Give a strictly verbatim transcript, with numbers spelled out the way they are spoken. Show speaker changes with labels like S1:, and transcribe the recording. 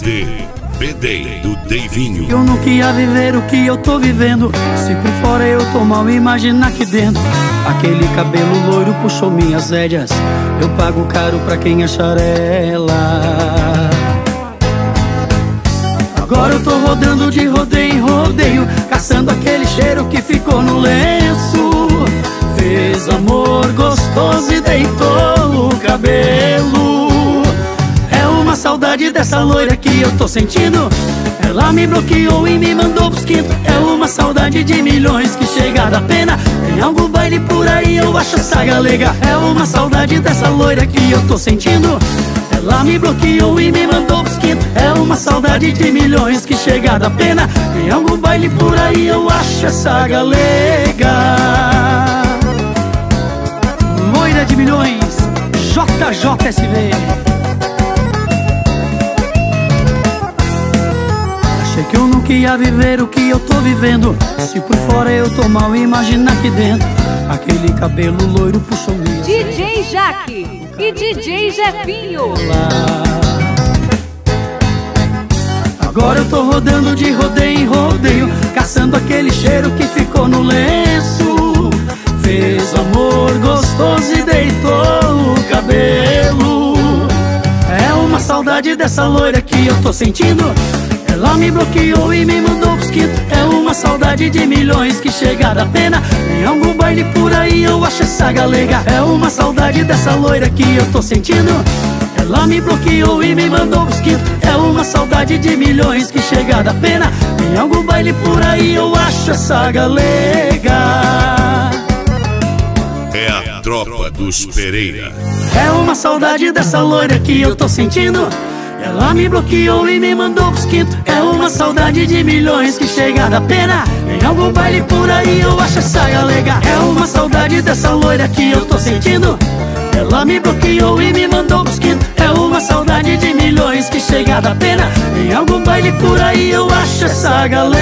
S1: D B D do Deivinho.
S2: Eu não queria viver o que eu tô vivendo. Se por fora eu tô mal, imagina aqui dentro. Aquele cabelo loiro puxou minhas rédeas. Eu pago caro pra quem achar ela. Agora eu tô rodando de rodeio em rodeio, caçando aquele cheiro que ficou no lenço. Fez amor gostoso e deitou o cabelo. É uma saudade dessa loira que eu tô sentindo. Ela me bloqueou e me mandou pros quintos. É uma saudade de milhões que chega da pena. Tem algum baile por aí, eu acho essa galega. É uma saudade dessa loira que eu tô sentindo. Ela me bloqueou e me mandou pros quintos. É uma saudade de milhões que chega da pena. Tem algum baile por aí, eu acho essa galega. Loira de milhões, J J S V. Achei que eu nunca ia viver o que eu tô vivendo. Se por fora eu tô mal, imagina aqui dentro. Aquele cabelo loiro puxou minha.
S3: D J Jaque e D J Jefinho.
S2: Agora eu tô rodando de rodeio em rodeio, caçando aquele cheiro que ficou no lenço. Fez amor gostoso e deitou o cabelo. É uma saudade dessa loira que eu tô sentindo. Ela me bloqueou e me mandou pros quintos. É uma saudade de milhões que chega da pena. Em algum baile por aí eu acho essa galega. É uma saudade dessa loira que eu tô sentindo. Ela me bloqueou e me mandou pros quintos. É uma saudade de milhões que chega da pena. Em algum baile por aí eu acho essa galega.
S1: É a tropa dos Pereira.
S2: É uma saudade dessa loira que eu tô sentindo. Ela me bloqueou e me mandou pros quintos. É uma saudade de milhões que chega da pena. Em algum baile por aí eu acho essa galega. É uma saudade dessa loira que eu tô sentindo. Ela me bloqueou e me mandou pros quintos. É uma saudade de milhões que chega da pena. Em algum baile por aí eu acho essa galega.